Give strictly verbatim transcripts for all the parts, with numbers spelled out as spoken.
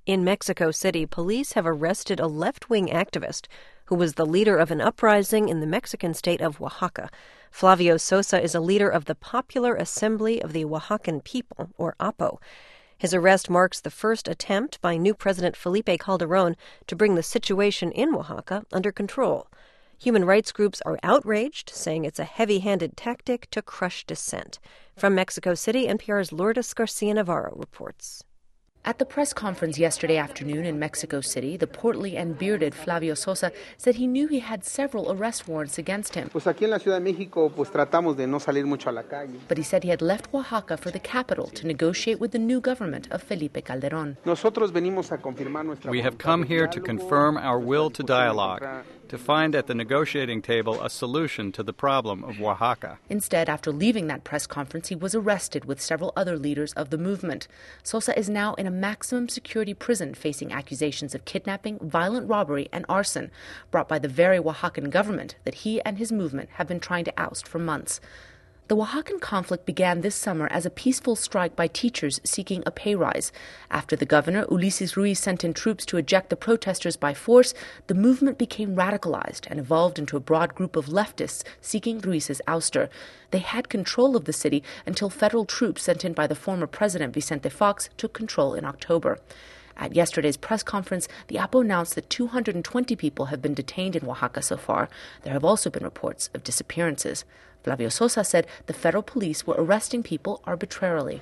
In Mexico City, police have arrested a left-wing activist who was the leader of an uprising in the Mexican state of Oaxaca. Flavio Sosa is a leader of the Popular Assembly of the Oaxacan People, or A P O. His arrest marks the first attempt by new President Felipe Calderón to bring the situation in Oaxaca under control. Human rights groups are outraged, saying it's a heavy-handed tactic to crush dissent. From Mexico City, N P R's Lourdes Garcia-Navarro reports. At the press conference yesterday afternoon in Mexico City, the portly and bearded Flavio Sosa said he knew he had several arrest warrants against him. Pues aquí en la Ciudad de México, pues tratamos de no salir mucho a la calle. But he said he had left Oaxaca for the capital to negotiate with the new government of Felipe Calderón. Nosotros venimos a confirmar nuestra We have come here to confirm our will to dialogue, to find at the negotiating table a solution to the problem of Oaxaca. Instead, after leaving that press conference, he was arrested with several other leaders of the movement. Sosa is now in a maximum security prison facing accusations of kidnapping, violent robbery, and arson, brought by the very Oaxacan government that he and his movement have been trying to oust for months. The Oaxacan conflict began this summer as a peaceful strike by teachers seeking a pay rise. After the governor, Ulises Ruiz, sent in troops to eject the protesters by force, the movement became radicalized and evolved into a broad group of leftists seeking Ruiz's ouster. They had control of the city until federal troops sent in by the former president Vicente Fox took control in October. At yesterday's press conference, the A P O announced that two hundred twenty people have been detained in Oaxaca so far. There have also been reports of disappearances. Flavio Sosa said the federal police were arresting people arbitrarily.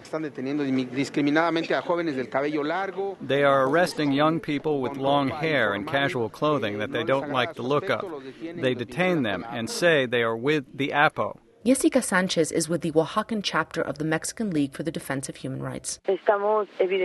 They are arresting young people with long hair and casual clothing that they don't like the look of. They detain them and say they are with the A P O. Jessica Sanchez is with the Oaxacan chapter of the Mexican League for the Defense of Human Rights. We are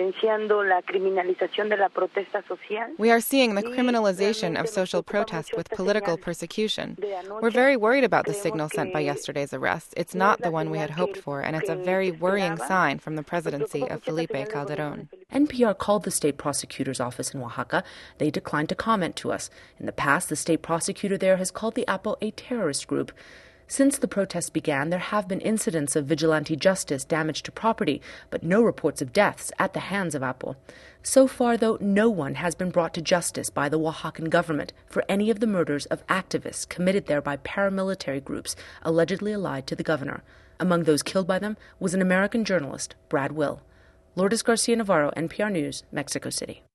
seeing the criminalization of social protest with political persecution. We're very worried about the signal sent by yesterday's arrest. It's not the one we had hoped for, and it's a very worrying sign from the presidency of Felipe Calderón. N P R called the state prosecutor's office in Oaxaca. They declined to comment to us. In the past, the state prosecutor there has called the A P O a terrorist group. Since the protests began, there have been incidents of vigilante justice, damage to property, but no reports of deaths at the hands of A P O. So far, though, no one has been brought to justice by the Oaxacan government for any of the murders of activists committed there by paramilitary groups allegedly allied to the governor. Among those killed by them was an American journalist, Brad Will. Lourdes Garcia-Navarro, N P R News, Mexico City.